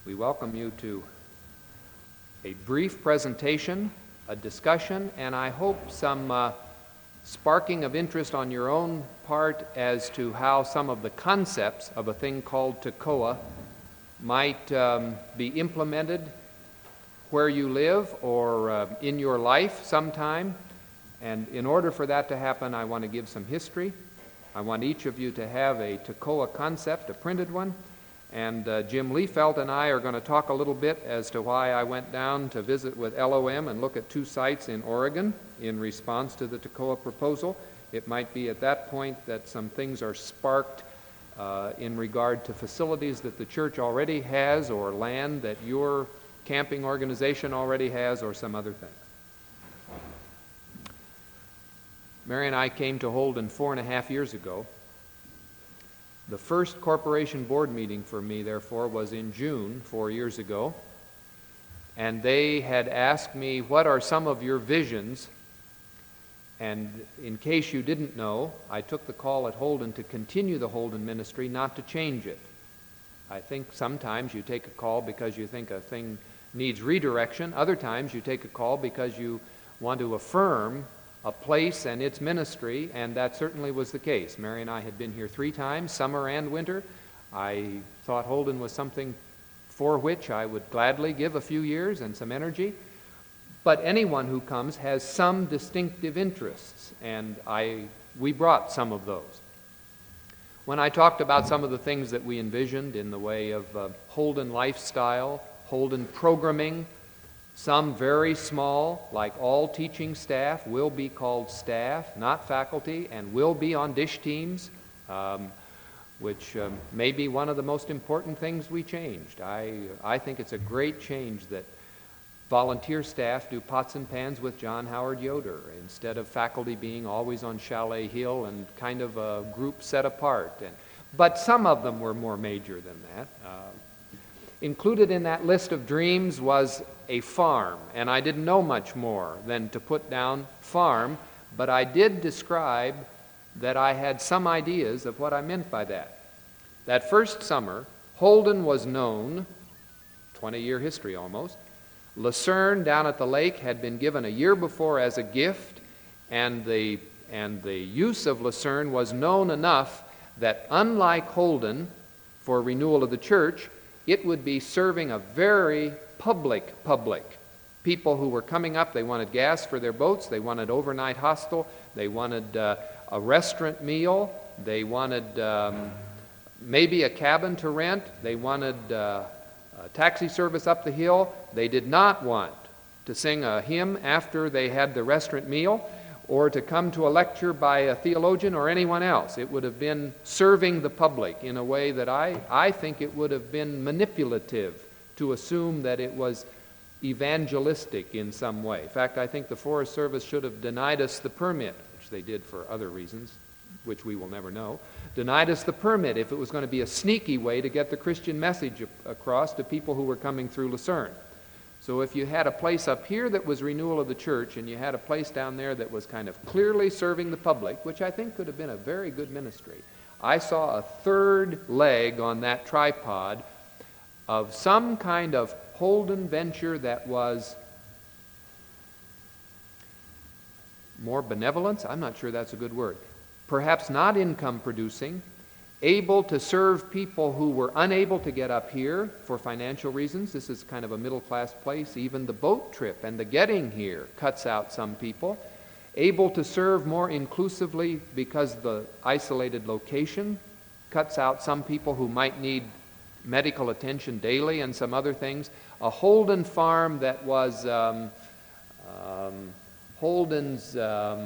We welcome you to a brief presentation, a discussion, and I hope some sparking of interest on your own part as to how some of the concepts of a thing called TECOA might be implemented where you live or in your life sometime. And in order for that to happen, I want to give some history. I want each of you to have a TECOA concept, a printed one. And Jim Liefeld and I are going to talk a little bit as to why I went down to visit with LOM and look at 2 sites in Oregon in response to the TECOA proposal. It might be at that point that some things are sparked in regard to facilities that the church already has or land that your camping organization already has or some other thing. Mary and I came to Holden 4.5 years ago. The first corporation board meeting for me, therefore, was in June 4 years ago. And they had asked me, what are some of your visions? And in case you didn't know, I took the call at Holden to continue the Holden ministry, not to change it. I think sometimes you take a call because you think a thing needs redirection. Other times you take a call because you want to affirm a place and its ministry, and that certainly was the case. Mary and I had been here 3 times, summer and winter. I thought Holden was something for which I would gladly give a few years and some energy. But anyone who comes has some distinctive interests, and we brought some of those. When I talked about some of the things that we envisioned in the way of Holden lifestyle, Holden programming, some very small, like all teaching staff, will be called staff, not faculty, and will be on dish teams, which may be one of the most important things we changed. I think it's a great change that volunteer staff do pots and pans with John Howard Yoder instead of faculty being always on Chalet Hill and kind of a group set apart. But some of them were more major than that. Included in that list of dreams was a farm, and I didn't know much more than to put down farm, but I did describe that I had some ideas of what I meant by that. That first summer, Holden was known, 20-year history almost. Lucerne down at the lake had been given a year before as a gift, and the use of Lucerne was known enough that unlike Holden for renewal of the church, it would be serving a very public. People who were coming up, they wanted gas for their boats, they wanted overnight hostel, they wanted a restaurant meal, they wanted maybe a cabin to rent, they wanted a taxi service up the hill. They did not want to sing a hymn after they had the restaurant meal or to come to a lecture by a theologian or anyone else. It would have been serving the public in a way that I think it would have been manipulative to assume that it was evangelistic in some way. In fact, I think the Forest Service should have denied us the permit, which they did for other reasons, which we will never know, denied us the permit if it was going to be a sneaky way to get the Christian message across to people who were coming through Lucerne. So if you had a place up here that was renewal of the church and you had a place down there that was kind of clearly serving the public, which I think could have been a very good ministry, I saw a third leg on that tripod of some kind of Holden venture that was more benevolence. I'm not sure that's a good word. Perhaps not income producing, able to serve people who were unable to get up here for financial reasons. This is kind of a middle-class place. Even the boat trip and the getting here cuts out some people. Able to serve more inclusively because the isolated location cuts out some people who might need medical attention daily and some other things. A Holden farm that was Holden's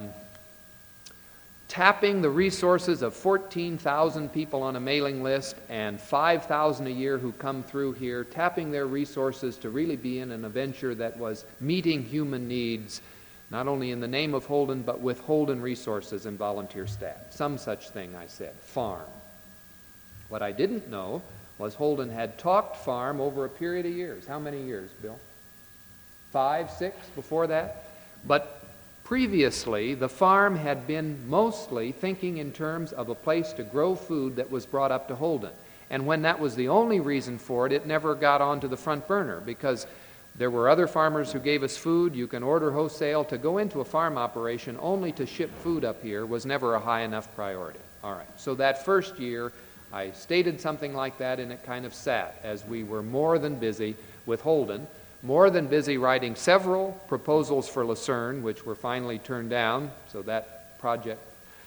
tapping the resources of 14,000 people on a mailing list and 5,000 a year who come through here, tapping their resources to really be in an adventure that was meeting human needs, not only in the name of Holden, but with Holden resources and volunteer staff. Some such thing, I said, farm. What I didn't know was Holden had talked farm over a period of years. How many years, Bill? 5, 6 before that? But previously, the farm had been mostly thinking in terms of a place to grow food that was brought up to Holden. And when that was the only reason for it, it never got onto the front burner because there were other farmers who gave us food. You can order wholesale. To go into a farm operation only to ship food up here was never a high enough priority. All right, so that first year, I stated something like that, and it kind of sat as we were more than busy with Holden, more than busy writing several proposals for Lucerne, which were finally turned down, so that project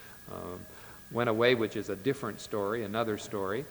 went away, which is a different story, another story.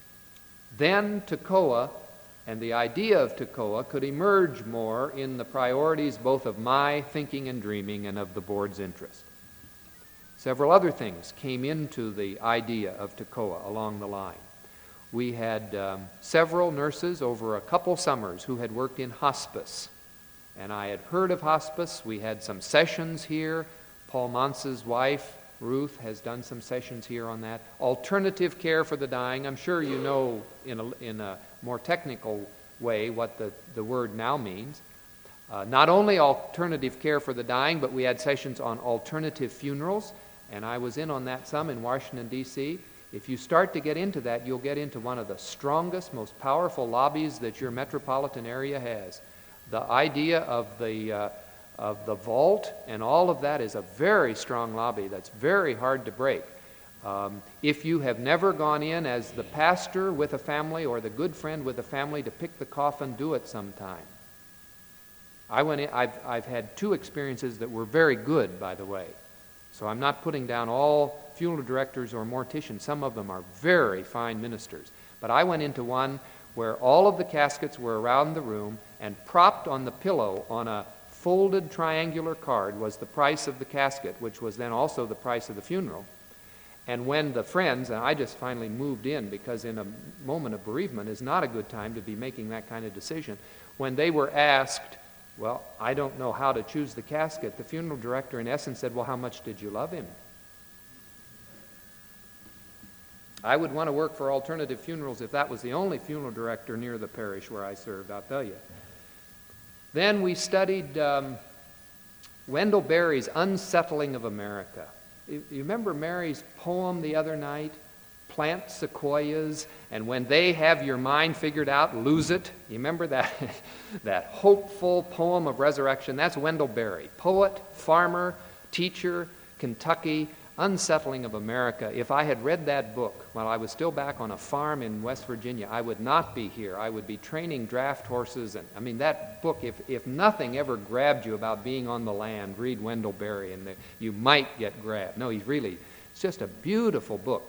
Then Toccoa, and the idea of Toccoa could emerge more in the priorities both of my thinking and dreaming and of the board's interest. Several other things came into the idea of Toccoa along the line. We had several nurses over a couple summers who had worked in hospice, and I had heard of hospice. We had some sessions here. Paul Monce's wife, Ruth, has done some sessions here on that. Alternative care for the dying. I'm sure you know in a more technical way what the word now means. Not only alternative care for the dying, but we had sessions on alternative funerals, and I was in on that some in Washington, D.C. If you start to get into that, you'll get into one of the strongest, most powerful lobbies that your metropolitan area has. The idea of the vault and all of that is a very strong lobby that's very hard to break. If you have never gone in as the pastor with a family or the good friend with a family to pick the coffin, do it sometime. I went in, I've had two experiences that were very good, by the way. So I'm not putting down all funeral directors or morticians. Some of them are very fine ministers. But I went into one where all of the caskets were around the room, and propped on the pillow on a folded triangular card was the price of the casket, which was then also the price of the funeral. And when the friends, and I just finally moved in because in a moment of bereavement is not a good time to be making that kind of decision, when they were asked, well, I don't know how to choose the casket, the funeral director in essence said, well, how much did you love him? I would want to work for Alternative Funerals if that was the only funeral director near the parish where I served, I'll tell you. Then we studied Wendell Berry's Unsettling of America. You remember Mary's poem the other night? Plant sequoias, and when they have your mind figured out, lose it. You remember that, that hopeful poem of resurrection? That's Wendell Berry, poet, farmer, teacher, Kentucky, Unsettling of America. If I had read that book while I was still back on a farm in West Virginia, I would not be here. I would be training draft horses. And I mean, that book, if nothing ever grabbed you about being on the land, read Wendell Berry, and you might get grabbed. No, it's just a beautiful book.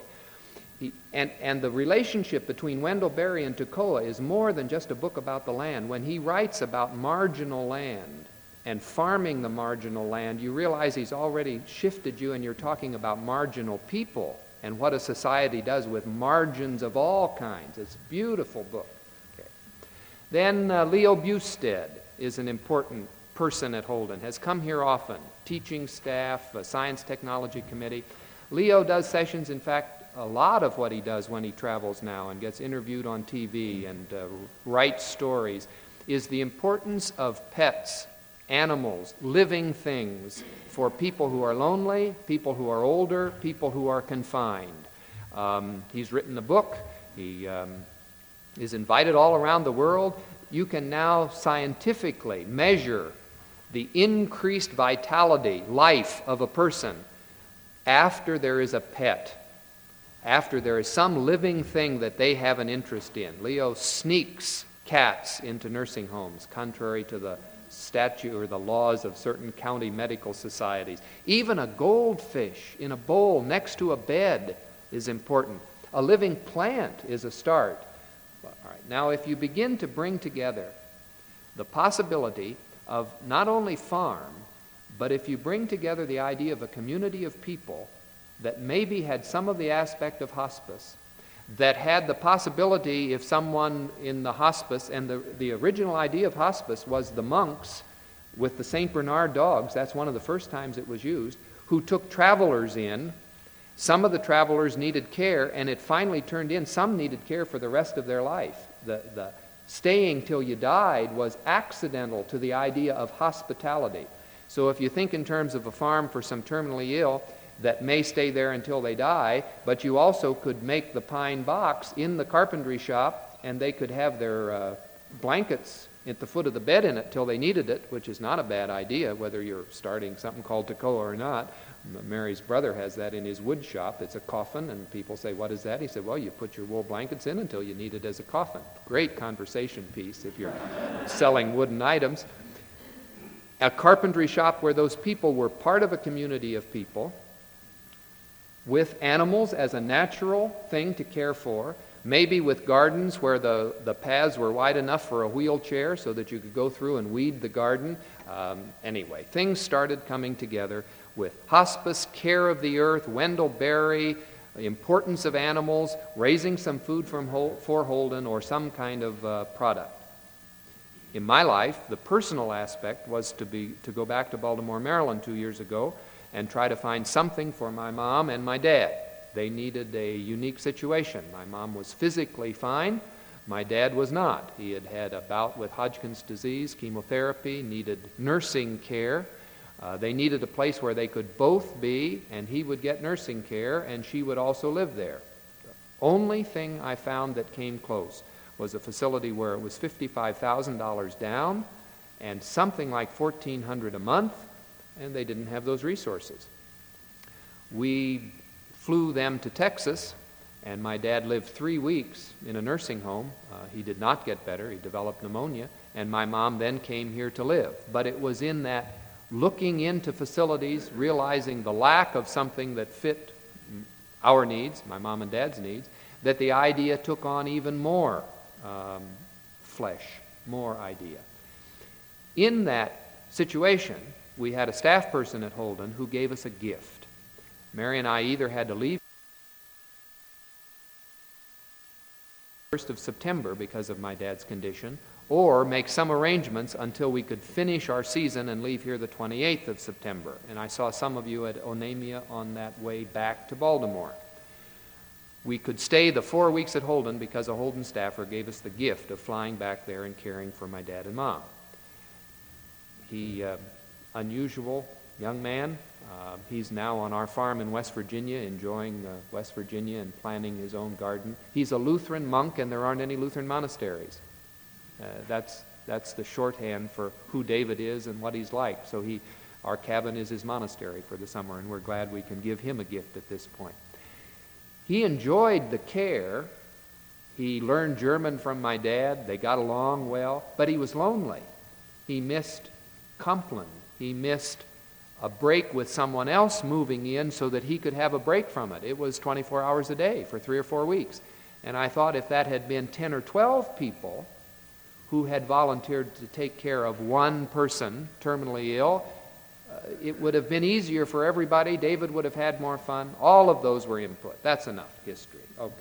And the relationship between Wendell Berry and Toccoa is more than just a book about the land. When he writes about marginal land and farming the marginal land, you realize he's already shifted you, and you're talking about marginal people and what a society does with margins of all kinds. It's a beautiful book. Okay. Then Leo Bustad is an important person at Holden, has come here often, teaching staff, science technology committee. Leo does sessions, in fact, a lot of what he does when he travels now and gets interviewed on TV and writes stories is the importance of pets, animals, living things for people who are lonely, people who are older, people who are confined. He's written a book. He is invited all around the world. You can now scientifically measure the increased vitality, life of a person after there is a pet, after there is some living thing that they have an interest in. Leo sneaks cats into nursing homes, contrary to the statute or the laws of certain county medical societies. Even a goldfish in a bowl next to a bed is important. A living plant is a start. All right. Now, if you begin to bring together the possibility of not only farm, but if you bring together the idea of a community of people that maybe had some of the aspect of hospice, that had the possibility if someone in the hospice, and the original idea of hospice was the monks with the St. Bernard dogs, that's one of the first times it was used, who took travelers in. Some of the travelers needed care, and it finally turned in some needed care for the rest of their life. The staying till you died was accidental to the idea of hospitality. So if you think in terms of a farm for some terminally ill, that may stay there until they die, but you also could make the pine box in the carpentry shop, and they could have their blankets at the foot of the bed in it till they needed it, which is not a bad idea, whether you're starting something called Toccoa or not. Mary's brother has that in his wood shop. It's a coffin, and people say, "What is that?" He said, "Well, you put your wool blankets in until you need it as a coffin." Great conversation piece if you're selling wooden items. A carpentry shop where those people were part of a community of people with animals as a natural thing to care for, maybe with gardens where the paths were wide enough for a wheelchair so that you could go through and weed the garden. Anyway, things started coming together with hospice, care of the earth, Wendell Berry, the importance of animals, raising some food for Holden, or some kind of product. In my life, the personal aspect was to go back to Baltimore, Maryland 2 years ago and try to find something for my mom and my dad. They needed a unique situation. My mom was physically fine. My dad was not. He had had a bout with Hodgkin's disease, chemotherapy, needed nursing care. They needed a place where they could both be, and he would get nursing care, and she would also live there. The only thing I found that came close was a facility where it was $55,000 down and something like $1,400 a month, and they didn't have those resources. We flew them to Texas, and my dad lived 3 weeks in a nursing home. He did not get better. He developed pneumonia, and my mom then came here to live. But it was in that looking into facilities, realizing the lack of something that fit our needs, my mom and dad's needs, that the idea took on even more flesh, more idea. In that situation, we had a staff person at Holden who gave us a gift. Mary and I either had to leave 1st of September because of my dad's condition, or make some arrangements until we could finish our season and leave here the 28th of September. And I saw some of you at Onamia on that way back to Baltimore. We could stay the 4 weeks at Holden because a Holden staffer gave us the gift of flying back there and caring for my dad and mom. He, unusual young man. He's now on our farm in West Virginia, enjoying West Virginia and planting his own garden. He's a Lutheran monk, and there aren't any Lutheran monasteries. That's the shorthand for who David is and what he's like. So our cabin is his monastery for the summer, and we're glad we can give him a gift at this point. He enjoyed the care. He learned German from my dad. They got along well, but he was lonely. He missed Compline. He missed a break with someone else moving in so that he could have a break from it. It was 24 hours a day for 3 or 4 weeks. And I thought if that had been 10 or 12 people who had volunteered to take care of one person terminally ill, it would have been easier for everybody. David would have had more fun. All of those were input. That's enough history. Okay.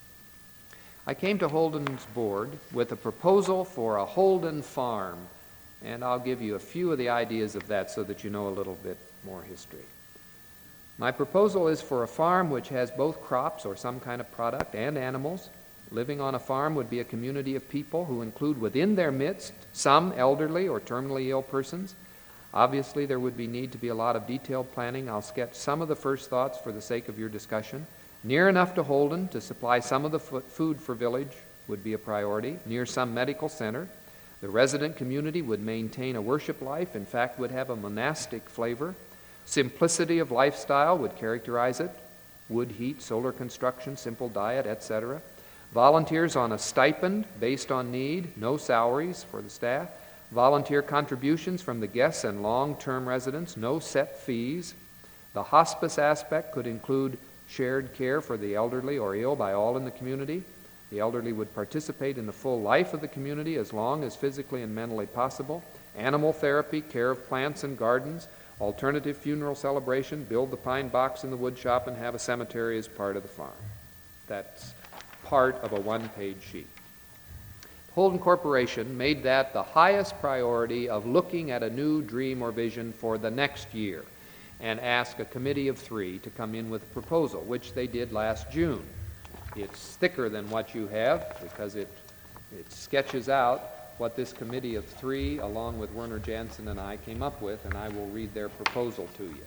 I came to Holden's board with a proposal for a Holden farm, and I'll give you a few of the ideas of that so that you know a little bit more history. My proposal is for a farm which has both crops or some kind of product and animals. Living on a farm would be a community of people who include within their midst some elderly or terminally ill persons. Obviously, there would be need to be a lot of detailed planning. I'll sketch some of the first thoughts for the sake of your discussion. Near enough to Holden to supply some of the food for village would be a priority. Near some medical center. The resident community would maintain a worship life, in fact, would have a monastic flavor. Simplicity of lifestyle would characterize it. Wood, heat, solar construction, simple diet, etc. Volunteers on a stipend based on need, no salaries for the staff. Volunteer contributions from the guests and long-term residents, no set fees. The hospice aspect could include shared care for the elderly or ill by all in the community. The elderly would participate in the full life of the community as long as physically and mentally possible. Animal therapy, care of plants and gardens, alternative funeral celebration, build the pine box in the wood shop, and have a cemetery as part of the farm. That's part of a one-page sheet. Holden Corporation made that the highest priority of looking at a new dream or vision for the next year and asked a committee of 3 to come in with a proposal, which they did last June. It's thicker than what you have because it sketches out what this committee of 3, along with Werner Jansen and I, came up with, and I will read their proposal to you.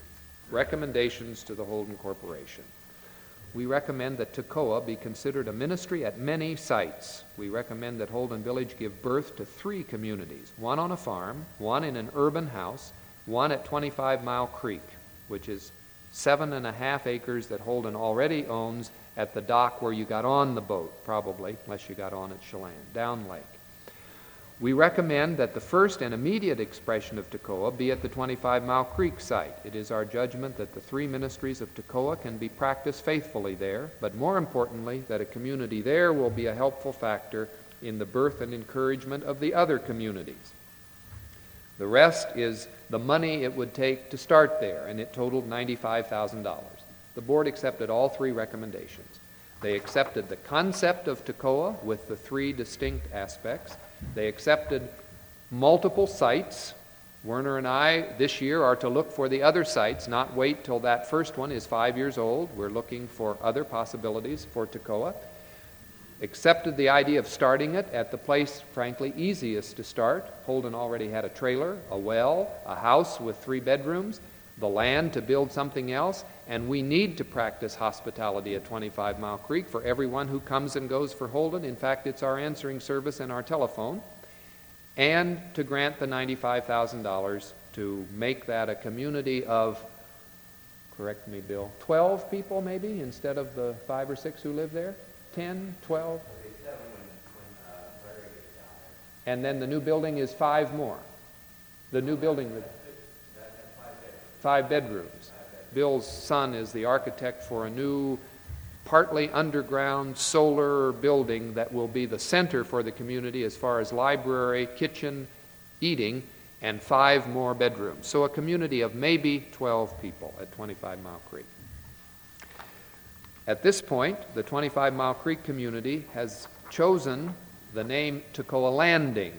Recommendations to the Holden Corporation. We recommend that Toccoa be considered a ministry at many sites. We recommend that Holden Village give birth to 3 communities, one on a farm, one in an urban house, one at 25 Mile Creek, which is 7.5 acres that Holden already owns at the dock where you got on the boat, probably, unless you got on at Chelan, down lake. We recommend that the first and immediate expression of Toccoa be at the 25 Mile Creek site. It is our judgment that the 3 ministries of Toccoa can be practiced faithfully there, but more importantly, that a community there will be a helpful factor in the birth and encouragement of the other communities. The rest is the money it would take to start there, and it totaled $95,000. The board accepted all 3 recommendations. They accepted the concept of Toccoa with the 3 distinct aspects. They accepted multiple sites. Werner and I this year are to look for the other sites, not wait till that first one is 5 years old. We're looking for other possibilities for Toccoa. Accepted the idea of starting it at the place, frankly, easiest to start. Holden already had a trailer, a well, a house with 3 bedrooms, the land to build something else, and we need to practice hospitality at 25 Mile Creek for everyone who comes and goes for Holden. In fact, it's our answering service and our telephone. And to grant the $95,000 to make that a community of, correct me, Bill, 12 people maybe instead of the 5 or 6 who live there? 10, 12? And then the new building is 5 more. The new building, 5 bedrooms. Bill's son is the architect for a new, partly underground solar building that will be the center for the community as far as library, kitchen, eating, and 5 more bedrooms. So a community of maybe 12 people at 25 Mile Creek. At this point, the 25 Mile Creek community has chosen the name Toccoa Landing.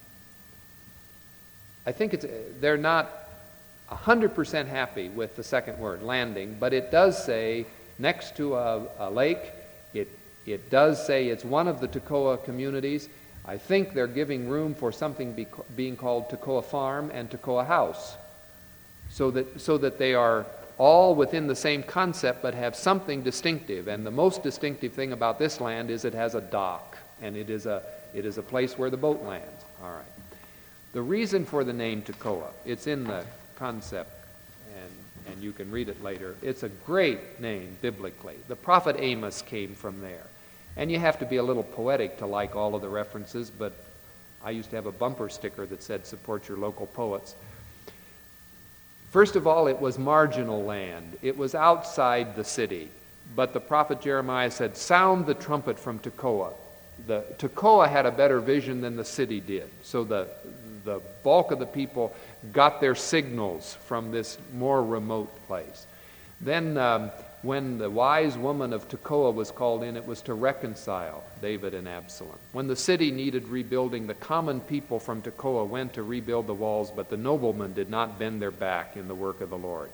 I think they're not 100% happy with the second word, landing, but it does say next to a lake. It does say it's one of the Toccoa communities. I think they're giving room for something being called Toccoa Farm and Toccoa House, so that they are all within the same concept but have something distinctive. And the most distinctive thing about this land is it has a dock, and it is a place where the boat lands. All right. The reason for the name Toccoa, it's in the concept, and you can read it later. It's a great name biblically. The prophet Amos came from there. And you have to be a little poetic to like all of the references, but I used to have a bumper sticker that said, "Support your local poets." First of all, it was marginal land. It was outside the city. But the prophet Jeremiah said, "Sound the trumpet from Toccoa." Toccoa had a better vision than the city did. So the bulk of the people got their signals from this more remote place. Then when the wise woman of Toccoa was called in, it was to reconcile David and Absalom. When the city needed rebuilding, the common people from Toccoa went to rebuild the walls, but the noblemen did not bend their back in the work of the Lord.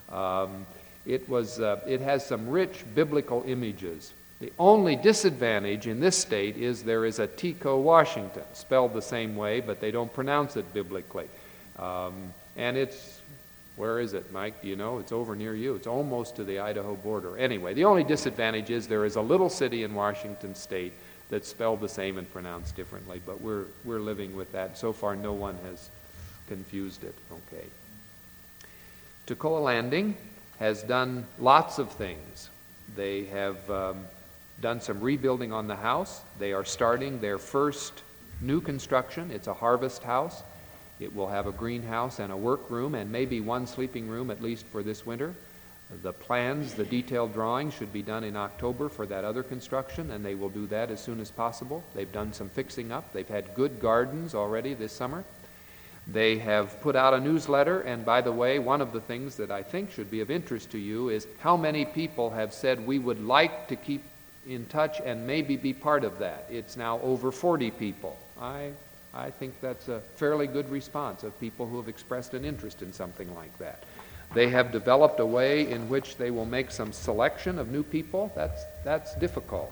It has some rich biblical images. The only disadvantage in this state is there is a Tico, Washington, spelled the same way, but they don't pronounce it biblically. And it's, where is it, Mike? Do you know? It's over near you. It's almost to the Idaho border. Anyway, the only disadvantage is there is a little city in Washington state that's spelled the same and pronounced differently, but we're living with that. So far, no one has confused it. Okay. Toccoa Landing has done lots of things. They have done some rebuilding on the house. They are starting their first new construction. It's a harvest house. It will have a greenhouse and a workroom and maybe 1 sleeping room at least for this winter. The plans, the detailed drawings should be done in October for that other construction, and they will do that as soon as possible. They've done some fixing up. They've had good gardens already this summer. They have put out a newsletter, and by the way, one of the things that I think should be of interest to you is how many people have said we would like to keep in touch and maybe be part of that. It's now over 40 people. I think that's a fairly good response of people who have expressed an interest in something like that. They have developed a way in which they will make some selection of new people. That's difficult.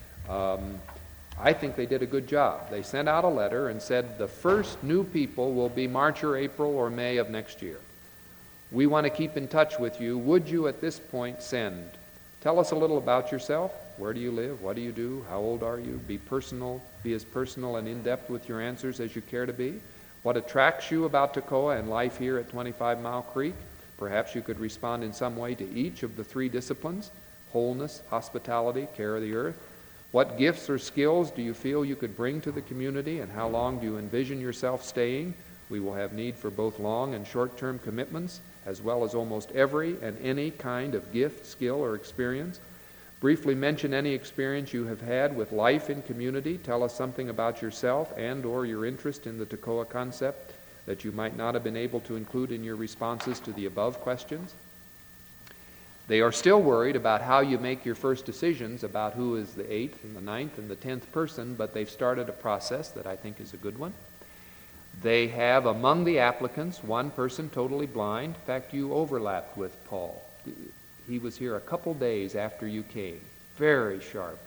I think they did a good job. They sent out a letter and said the first new people will be March or April or May of next year. We want to keep in touch with you. Would you at this point send? Tell us a little about yourself. Where do you live? What do you do? How old are you? Be personal. Be as personal and in-depth with your answers as you care to be. What attracts you about Toccoa and life here at 25 Mile Creek? Perhaps you could respond in some way to each of the 3 disciplines: wholeness, hospitality, care of the earth. What gifts or skills do you feel you could bring to the community, and how long do you envision yourself staying? We will have need for both long and short-term commitments, as well as almost every and any kind of gift, skill, or experience. Briefly mention any experience you have had with life in community. Tell us something about yourself and or your interest in the Toccoa concept that you might not have been able to include in your responses to the above questions. They are still worried about how you make your first decisions about who is the 8th and the 9th and the 10th person, but they've started a process that I think is a good one. They have among the applicants one person totally blind. In fact, you overlapped with Paul. He was here a couple days after you came. Very sharp.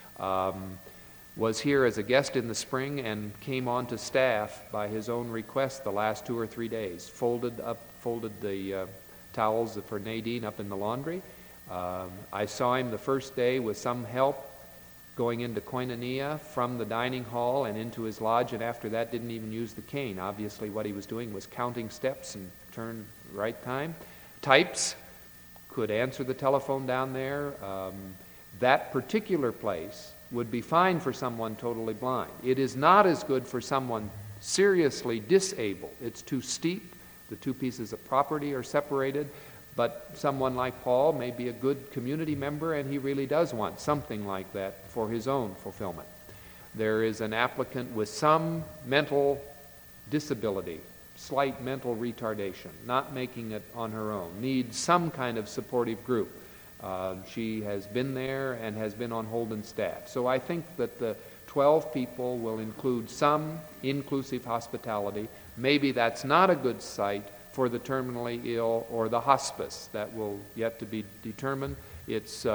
Was here as a guest in the spring and came on to staff by his own request the last 2 or 3 days. Folded the towels for Nadine up in the laundry. I saw him the first day with some help going into koinonia from the dining hall and into his lodge, and after that didn't even use the cane. Obviously what he was doing was counting steps and turn right time. Types, could answer the telephone down there. That particular place would be fine for someone totally blind. It is not as good for someone seriously disabled. It's too steep. The 2 pieces of property are separated, but someone like Paul may be a good community member, and he really does want something like that for his own fulfillment. There is an applicant with some mental disability, slight mental retardation, not making it on her own, needs some kind of supportive group. She has been there and has been on Holden staff. So I think that the 12 people will include some inclusive hospitality. Maybe that's not a good site for the terminally ill or the hospice. That will yet to be determined. It's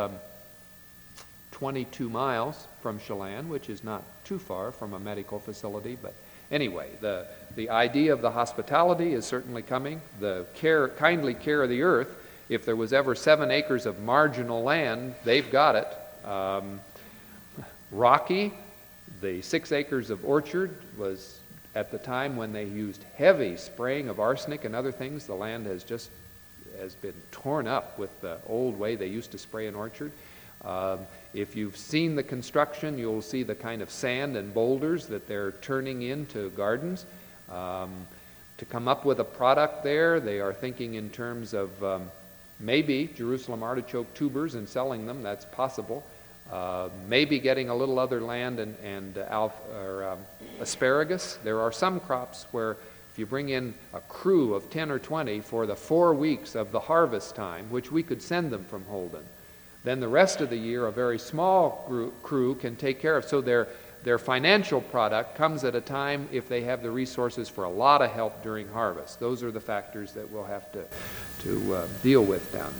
22 miles from Chelan, which is not too far from a medical facility. But anyway, the idea of the hospitality is certainly coming. The kindly care of the earth, if there was ever 7 acres of marginal land, they've got it. Rocky, the 6 acres of orchard was at the time when they used heavy spraying of arsenic and other things. The land has been torn up with the old way they used to spray an orchard. If you've seen the construction, you'll see the kind of sand and boulders that they're turning into gardens. To come up with a product there, they are thinking in terms of maybe Jerusalem artichoke tubers and selling them. That's possible. Maybe getting a little other land and asparagus. There are some crops where if you bring in a crew of 10 or 20 for the 4 weeks of the harvest time, which we could send them from Holden, then the rest of the year a very small crew can take care of. So their financial product comes at a time if they have the resources for a lot of help during harvest. Those are the factors that we'll have to deal with down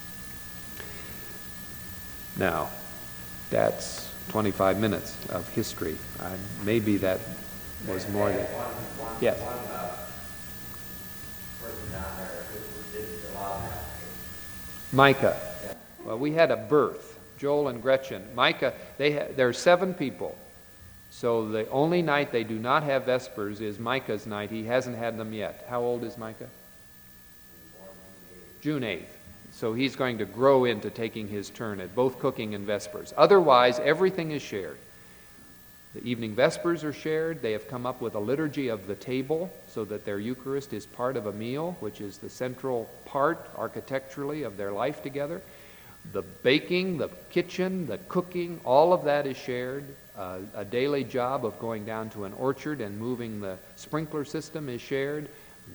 there. Now, that's 25 minutes of history. Maybe that was more than... Yes. Micah. Well, we had a birth, Joel and Gretchen. Micah, there are 7 people. So the only night they do not have Vespers is Micah's night. He hasn't had them yet. How old is Micah? June 8th. So he's going to grow into taking his turn at both cooking and Vespers. Otherwise, everything is shared. The evening Vespers are shared. They have come up with a liturgy of the table so that their Eucharist is part of a meal, which is the central part architecturally of their life together. The baking, the kitchen, the cooking, all of that is shared. A daily job of going down to an orchard and moving the sprinkler system is shared.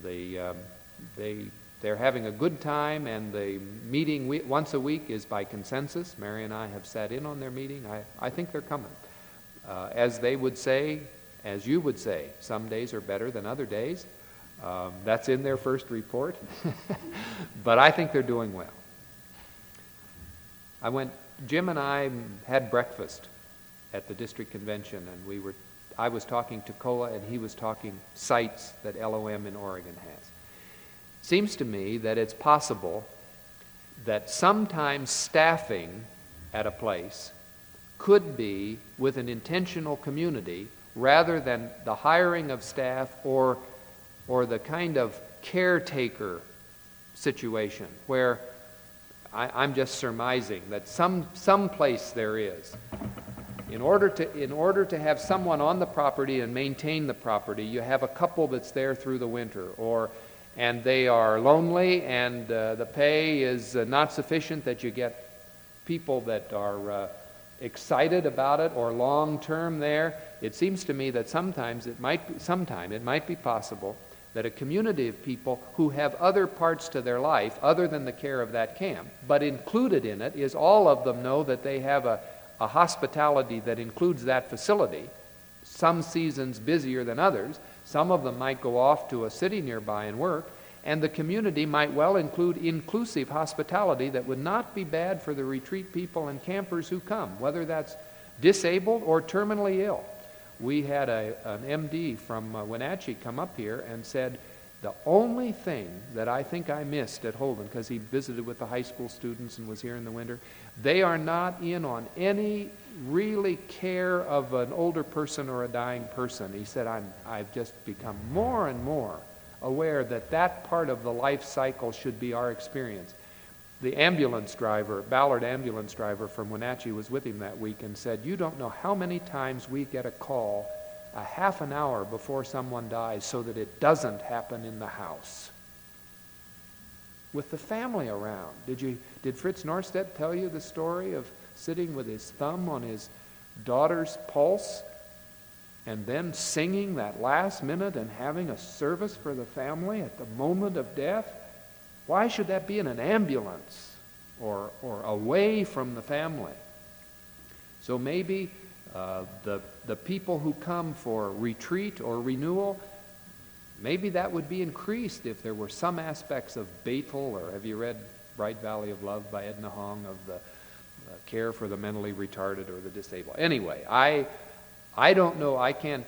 They're having a good time, and the meeting once a week is by consensus. Mary and I have sat in on their meeting. I think they're coming. As they would say, as you would say, some days are better than other days. That's in their first report. But I think they're doing well. Jim and I had breakfast at the district convention, and I was talking Toccoa, and he was talking sites that LOM in Oregon has. Seems to me that it's possible that sometimes staffing at a place could be with an intentional community rather than the hiring of staff or the kind of caretaker situation where I'm just surmising that some place there is. In order to have someone on the property and maintain the property, you have a couple that's there through the winter, and they are lonely, and the pay is not sufficient that you get people that are excited about it or long-term there. It seems to me that sometime it might be possible that a community of people who have other parts to their life other than the care of that camp, but included in it is all of them know that they have a hospitality that includes that facility. Some seasons busier than others. Some of them might go off to a city nearby and work, and the community might well include inclusive hospitality that would not be bad for the retreat people and campers who come, whether that's disabled or terminally ill. We had an MD from Wenatchee come up here and said, the only thing that I think I missed at Holden, because he visited with the high school students and was here in the winter, they are not in on any really care of an older person or a dying person. He said, I've just become more and more aware that that part of the life cycle should be our experience. The ambulance driver, Ballard ambulance driver from Wenatchee, was with him that week and said, you don't know how many times we get a call a half an hour before someone dies so that it doesn't happen in the house. With the family around. Did Fritz Norstedt tell you the story of sitting with his thumb on his daughter's pulse and then singing that last minute and having a service for the family at the moment of death? Why should that be in an ambulance or away from the family? So maybe the people who come for retreat or renewal, maybe that would be increased if there were some aspects of Bethel, or have you read Bright Valley of Love by Edna Hong, of the care for the mentally retarded or the disabled. Anyway, I don't know, I can't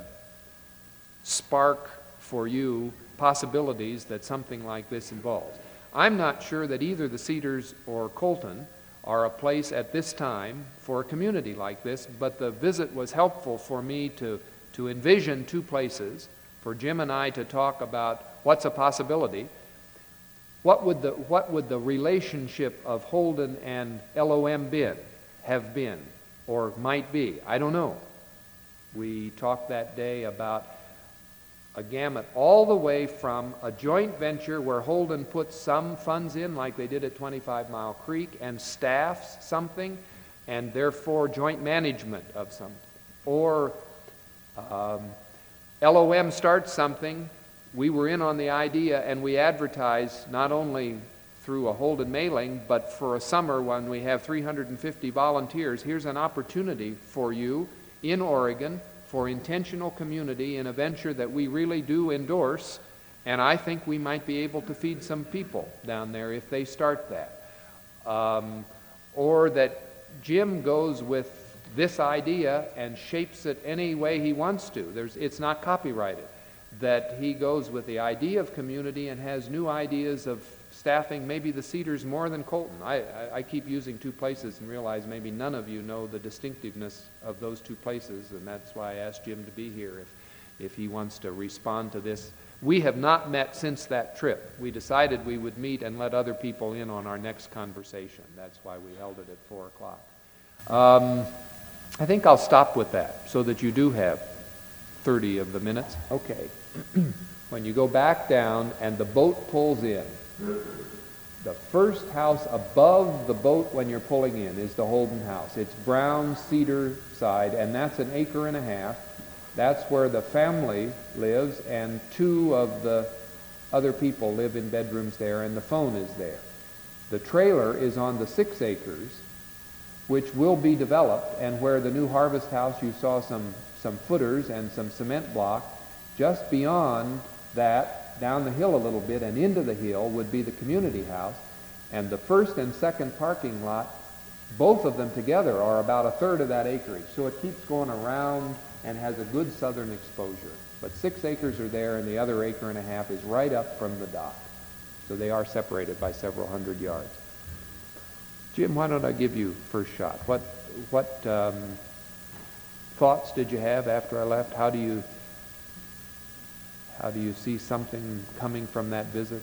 spark for you possibilities that something like this involves. I'm not sure that either the Cedars or Colton are a place at this time for a community like this, but the visit was helpful for me to envision two places, for Jim and I to talk about what's a possibility. What would the relationship of Holden and LOM have been, or might be? I don't know. We talked that day about a gamut all the way from a joint venture where Holden puts some funds in, like they did at 25 Mile Creek, and staffs something, and therefore joint management of something. Or LOM starts something, we were in on the idea, and we advertise not only through a Holden mailing, but for a summer when we have 350 volunteers, here's an opportunity for you in Oregon for intentional community in a venture that we really do endorse, and I think we might be able to feed some people down there if they start that. Or that Jim goes with this idea and shapes it any way he wants to. It's not copyrighted. That he goes with the idea of community and has new ideas of staffing, maybe the Cedars more than Colton. I keep using two places and realize maybe none of you know the distinctiveness of those two places, and that's why I asked Jim to be here if he wants to respond to this. We have not met since that trip. We decided we would meet and let other people in on our next conversation. That's why we held it at 4 o'clock. I think I'll stop with that so that you do have 30 of the minutes. Okay. When you go back down and the boat pulls in, the first house above the boat when you're pulling in is the Holden house. It's brown cedar side, and that's 1.5 acres. That's where the family lives, and 2 of the other people live in bedrooms there, and the phone is there. The trailer is on the 6 acres, which will be developed, and where the new Harvest House, you saw some footers and some cement block. Just beyond that, down the hill a little bit and into the hill, would be the community house. And the first and second parking lot, both of them together, are about 1/3 of that acreage. So it keeps going around and has a good southern exposure. But 6 acres are there, and the other 1.5 acres is right up from the dock. So they are separated by several hundred yards. Jim, why don't I give you first shot? What thoughts did you have after I left? How do you see something coming from that visit?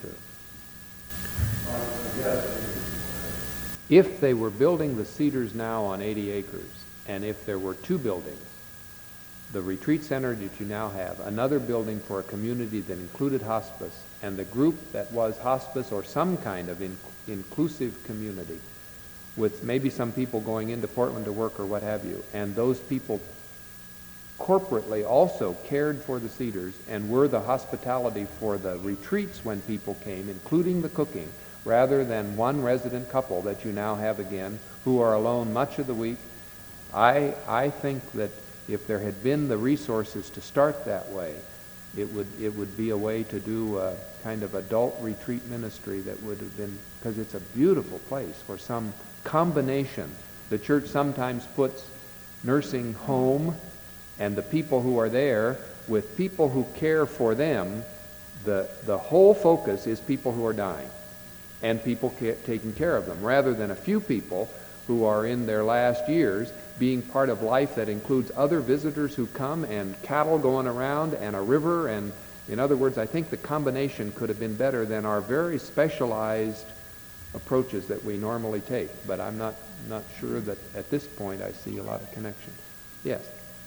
If they were building the Cedars now on 80 acres, and if there were two buildings, the retreat center that you now have, another building for a community that included hospice, and the group that was hospice or some kind of inclusive community, with maybe some people going into Portland to work or what have you, and those people corporately also cared for the Cedars and were the hospitality for the retreats when people came, including the cooking, rather than one resident couple that you now have again who are alone much of the week. I think that if there had been the resources to start that way, it would be a way to do a kind of adult retreat ministry that would have been, because it's a beautiful place for some combination. The church sometimes puts nursing home and the people who are there with people who care for them. The whole focus is people who are dying and people taking care of them, rather than a few people who are in their last years being part of life that includes other visitors who come and cattle going around and a river. And in other words, I think the combination could have been better than our very specialized approaches that we normally take. But I'm not sure that at this point I see a lot of connection. Yes?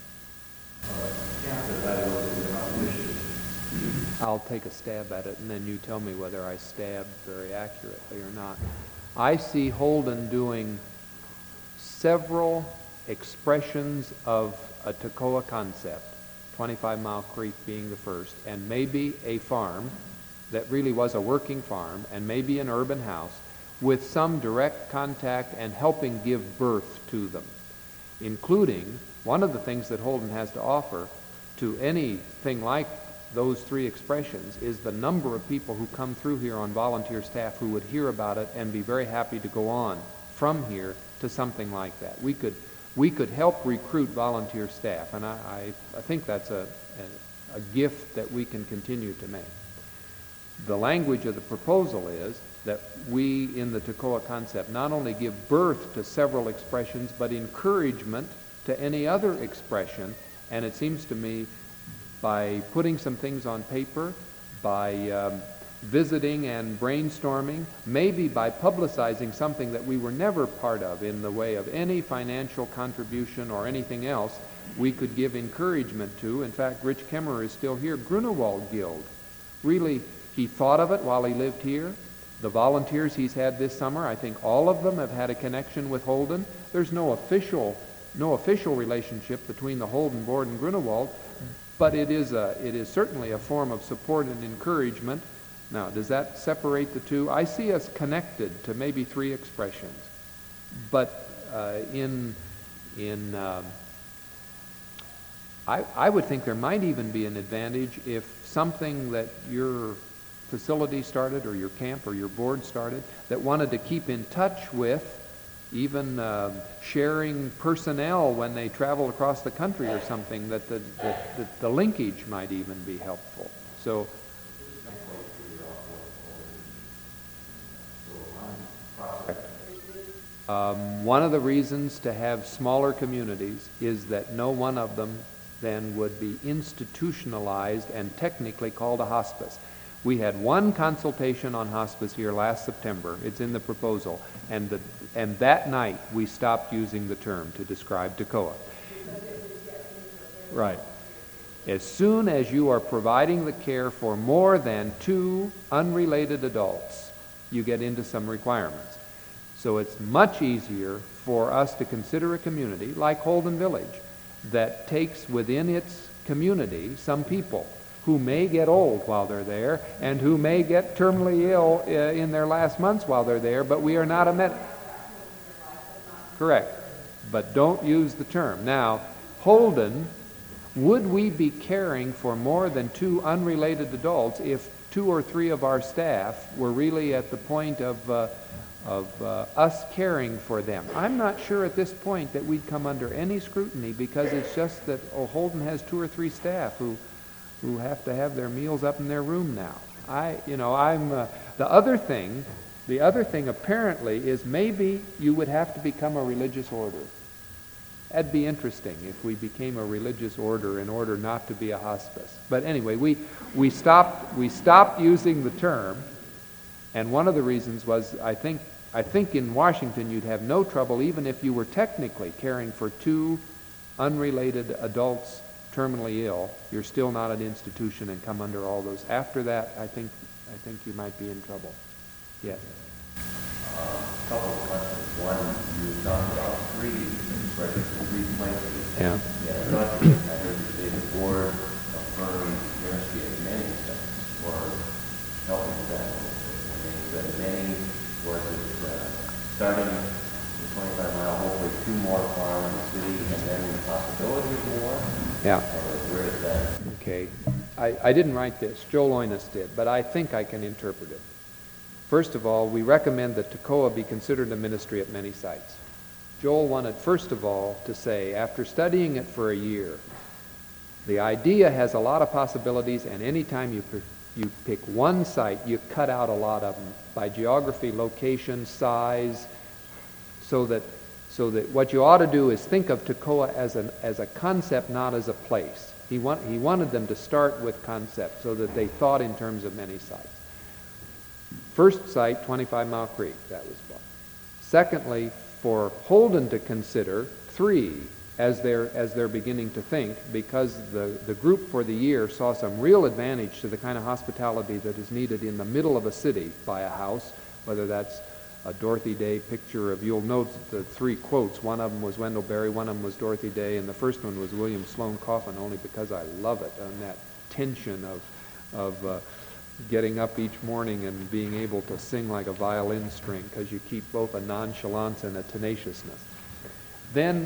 I'll take a stab at it, and then you tell me whether I stabbed very accurately or not. I see Holden doing several expressions of a Toccoa concept, 25 Mile Creek being the first, and maybe a farm that really was a working farm, and maybe an urban house, with some direct contact and helping give birth to them, including one of the things that Holden has to offer to anything like those three expressions is the number of people who come through here on volunteer staff who would hear about it and be very happy to go on from here to something like that. We could help recruit volunteer staff, and I think that's a gift that we can continue to make. The language of the proposal is that we, in the Toccoa concept, not only give birth to several expressions, but encouragement to any other expression. And it seems to me, by putting some things on paper, by visiting and brainstorming, maybe by publicizing something that we were never part of in the way of any financial contribution or anything else, we could give encouragement to. In fact, Rich Kemmerer is still here. Grunewald Guild, really, he thought of it while he lived here. The volunteers he's had this summer, I think all of them have had a connection with Holden. There's no official relationship between the Holden Board and Grunewald, but it is certainly a form of support and encouragement. Now, does that separate the two? I see us connected to maybe three expressions, but I would think there might even be an advantage if something that your facility started or your camp or your board started that wanted to keep in touch with, even sharing personnel when they travel across the country or something, that the linkage might even be helpful. So one of the reasons to have smaller communities is that no one of them then would be institutionalized and technically called a hospice. We had one consultation on hospice here last September. It's in the proposal. And that night we stopped using the term to describe Toccoa. Right. As soon as you are providing the care for more than two unrelated adults, you get into some requirements. So it's much easier for us to consider a community like Holden Village that takes within its community some people who may get old while they're there and who may get terminally ill in their last months while they're there, but we are not a Correct. But don't use the term. Now, Holden, would we be caring for more than two unrelated adults if two or three of our staff were really at the point of us caring for them? I'm not sure at this point that we'd come under any scrutiny, because it's just that Holden has two or three staff who have to have their meals up in their room now. The other thing apparently is maybe you would have to become a religious order. That'd be interesting if we became a religious order in order not to be a hospice. But anyway, we stopped using the term, and one of the reasons was I think in Washington you'd have no trouble even if you were technically caring for two unrelated adults terminally ill. You're still not an institution and come under all those. After that, I think you might be in trouble. Yes. A couple of questions. One, you talked about three places. Yeah. Yeah, I heard you say the board affirmed Ministry of Many steps, or helping with that. When they said many, was it starting the 25-mile, hopefully two more farm in the city, and then the possibility of more? Yeah. Or where is that? Okay. I didn't write this. Joel Oines did, but I think I can interpret it. First of all, we recommend that Toccoa be considered a ministry at many sites. Joel wanted, first of all, to say, after studying it for a year, the idea has a lot of possibilities, and anytime you pick one site, you cut out a lot of them by geography, location, size, so that what you ought to do is think of Toccoa as a concept, not as a place. He wanted them to start with concept so that they thought in terms of many sites. First site, 25 Mile Creek, that was one. Secondly, for Holden to consider three as they're beginning to think, because the group for the year saw some real advantage to the kind of hospitality that is needed in the middle of a city by a house, whether that's a Dorothy Day picture of, you'll note the three quotes. One of them was Wendell Berry, one of them was Dorothy Day, and the first one was William Sloane Coffin, only because I love it, and that tension of getting up each morning and being able to sing like a violin string, because you keep both a nonchalance and a tenaciousness. Then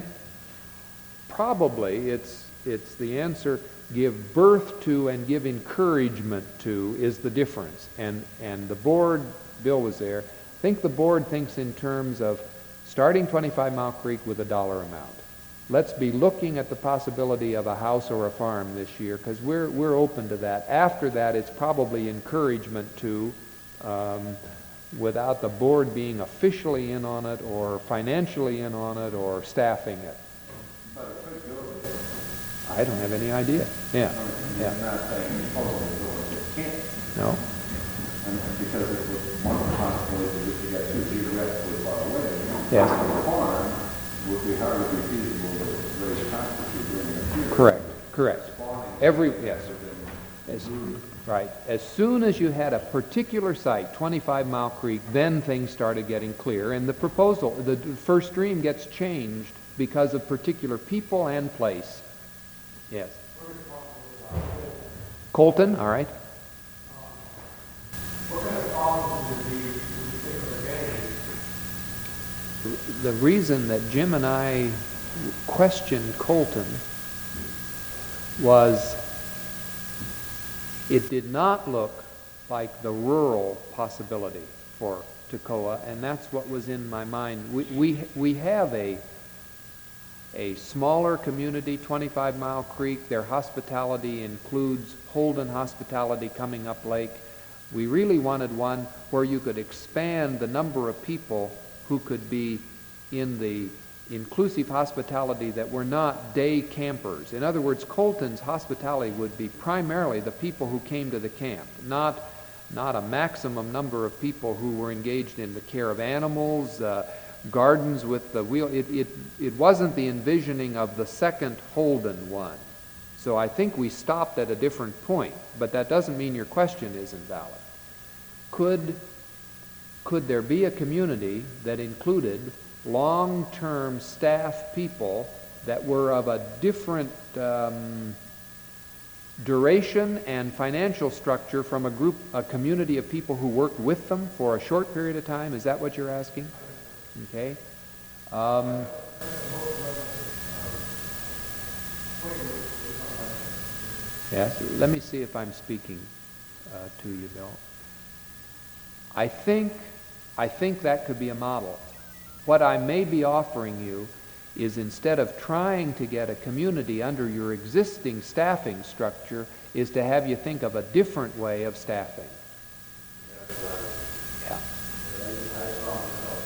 probably it's the answer, give birth to and give encouragement to is the difference. And the board, Bill was there, I think the board thinks in terms of starting 25 Mile Creek with a dollar amount. Let's be looking at the possibility of a house or a farm this year, because we're open to that. After that, it's probably encouragement to, without the board being officially in on it or financially in on it or staffing it. But it could go there. I don't have any idea. Yeah. Yeah. I'm not saying it can't. No. Because it was one of the possibilities if you got two geographically far away. Yes. The farm would be hardly feasible to raise constitute during the year. Correct. Right. As soon as you had a particular site, 25 Mile Creek, then things started getting clear, and the proposal, the first dream gets changed because of particular people and place. Yes. Colton, all right. What kind of problems would you think of the The reason that Jim and I questioned Colton was it did not look like the rural possibility for Toccoa, and that's what was in my mind. We have a smaller community, 25 Mile Creek. Their hospitality includes Holden hospitality coming up lake. We really wanted one where you could expand the number of people who could be in the inclusive hospitality that were not day campers. In other words, Colton's hospitality would be primarily the people who came to the camp, not a maximum number of people who were engaged in the care of animals, gardens with the wheel. It wasn't the envisioning of the second Holden one. So I think we stopped at a different point, but that doesn't mean your question isn't valid. Could there be a community that included long-term staff people that were of a different duration and financial structure from a community of people who worked with them for a short period of time? Is that what you're asking? Okay. Yes, let me see if I'm speaking to you, Bill. I think that could be a model. What I may be offering you is, instead of trying to get a community under your existing staffing structure, is to have you think of a different way of staffing.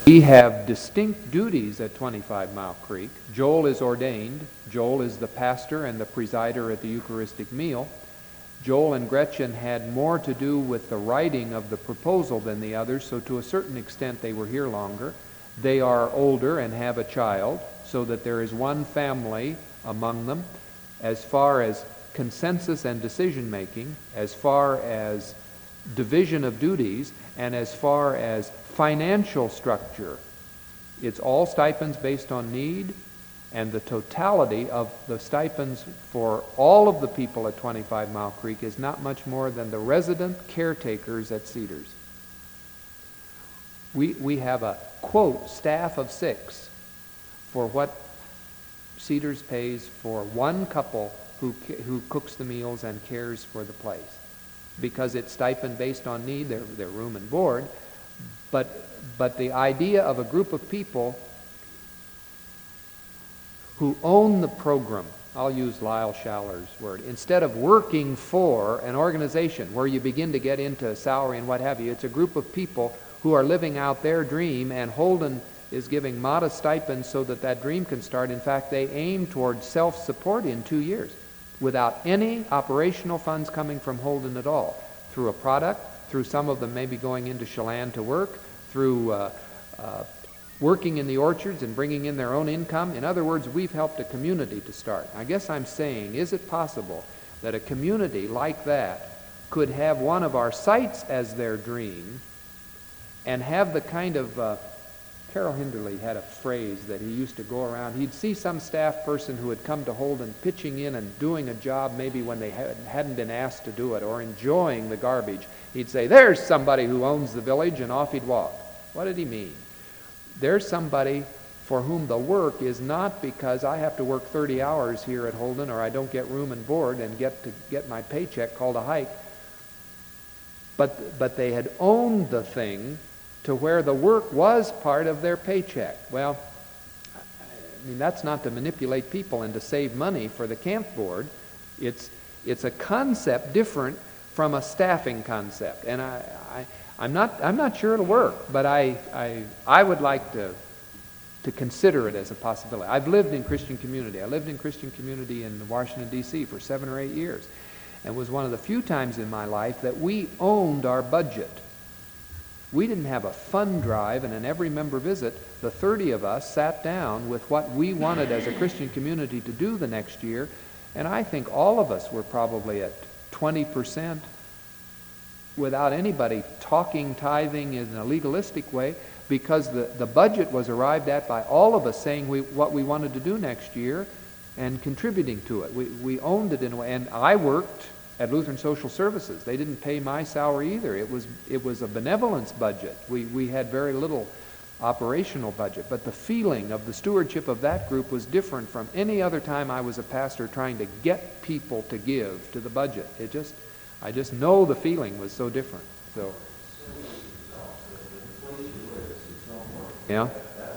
We have distinct duties at 25 Mile Creek. Joel is ordained. Joel is the pastor and the presider at the Eucharistic meal. Joel and Gretchen had more to do with the writing of the proposal than the others, so to a certain extent they were here longer. They are older and have a child, so that there is one family among them. As far as consensus and decision-making, as far as division of duties, and as far as financial structure, it's all stipends based on need, and the totality of the stipends for all of the people at 25 Mile Creek is not much more than the resident caretakers at Cedars. We have a, quote, staff of 6 for what Cedars pays for one couple who cooks the meals and cares for the place. Because it's stipend based on need, their room and board, but the idea of a group of people who own the program, I'll use Lyle Schaller's word, instead of working for an organization where you begin to get into salary and what have you, it's a group of people who are living out their dream, and Holden is giving modest stipends so that that dream can start. In fact, they aim towards self-support in 2 years without any operational funds coming from Holden at all, through a product, through some of them maybe going into Chelan to work, through working in the orchards and bringing in their own income. In other words, we've helped a community to start. I guess I'm saying, is it possible that a community like that could have one of our sites as their dream and have the kind of Carol Hinderly had a phrase that he used to go around. He'd see some staff person who had come to Holden pitching in and doing a job maybe when they hadn't been asked to do it, or enjoying the garbage. He'd say, "There's somebody who owns the village," and off he'd walk. What did he mean? There's somebody for whom the work is not because I have to work 30 hours here at Holden, or I don't get room and board and get my paycheck called a hike. But they had owned the thing to where the work was part of their paycheck. Well, I mean, that's not to manipulate people and to save money for the camp board. It's a concept different from a staffing concept, and I'm not sure it'll work, but I would like to consider it as a possibility. I've lived in Christian community. I lived in Christian community in Washington, D.C. for 7 or 8 years, and it was one of the few times in my life that we owned our budget. We didn't have a fund drive and an every member visit. The 30 of us sat down with what we wanted as a Christian community to do the next year, and I think all of us were probably at 20% without anybody talking tithing in a legalistic way, because the budget was arrived at by all of us saying what we wanted to do next year and contributing to it. We owned it in a way, and I worked at Lutheran Social Services. They didn't pay my salary either. It was a benevolence budget. We had very little operational budget, but the feeling of the stewardship of that group was different from any other time I was a pastor trying to get people to give to the budget. I just know the feeling was so different. So, yeah.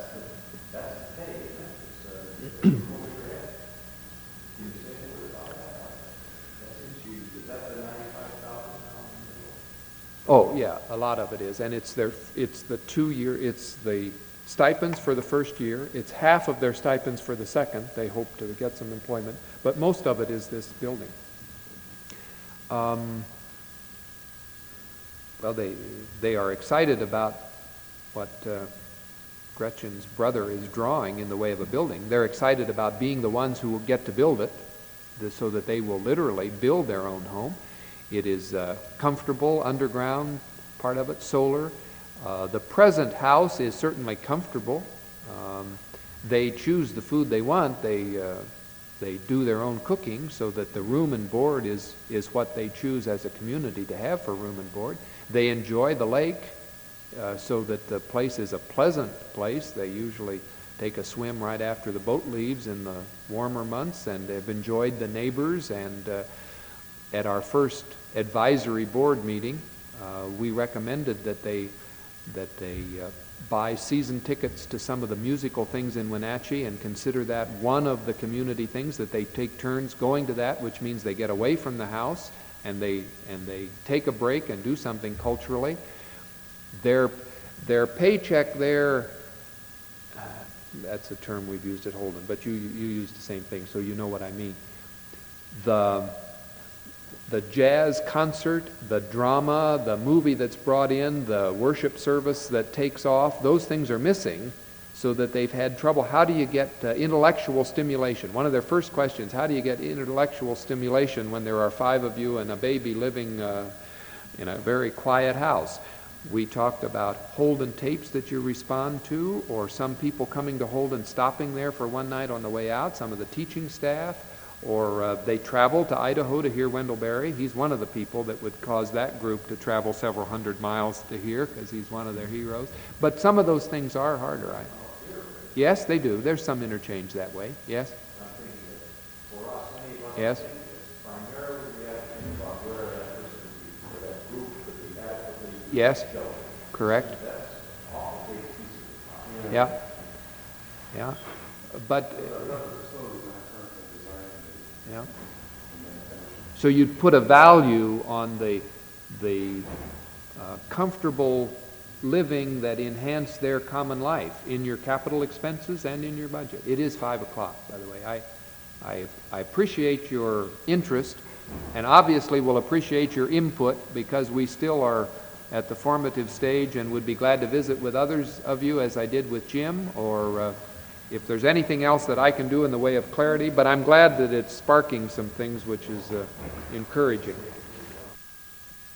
Oh yeah, a lot of it is, and it's the 2-year. It's the stipends for the first year. It's half of their stipends for the second. They hope to get some employment, but most of it is this building. Well, they are excited about what Gretchen's brother is drawing in the way of a building. They're excited about being the ones who will get to build it, so that they will literally build their own home. It is comfortable, underground, part of it, solar. The present house is certainly comfortable. They choose the food they want. They do their own cooking, so that the room and board is what they choose as a community to have for room and board. They enjoy the lake, so that the place is a pleasant place. They usually take a swim right after the boat leaves in the warmer months, and they've enjoyed the neighbors. And at our first advisory board meeting, we recommended that they buy season tickets to some of the musical things in Wenatchee and consider that one of the community things, that they take turns going to that, which means they get away from the house and they take a break and do something culturally. Their paycheck there That's a term we've used at Holden, but you use the same thing, so you know what I mean. The jazz concert, the drama, the movie that's brought in, the worship service that takes off, those things are missing, so that they've had trouble. How do you get intellectual stimulation? One of their first questions, how do you get intellectual stimulation when there are 5 of you and a baby living in a very quiet house? We talked about Holden tapes that you respond to, or some people coming to Holden stopping there for one night on the way out, some of the teaching staff, or they travel to Idaho to hear Wendell Berry. He's one of the people that would cause that group to travel several hundred miles to hear, because he's one of their heroes. But some of those things are harder. Yes, they do. There's some interchange that way. Yes? Yes? Yes, correct. Yeah. Yeah. But, yeah. So you'd put a value on the comfortable living that enhance their common life in your capital expenses and in your budget. It is 5 o'clock, by the way. I appreciate your interest, and obviously will appreciate your input, because we still are at the formative stage and would be glad to visit with others of you, as I did with Jim, or if there's anything else that I can do in the way of clarity. But I'm glad that it's sparking some things, which is encouraging.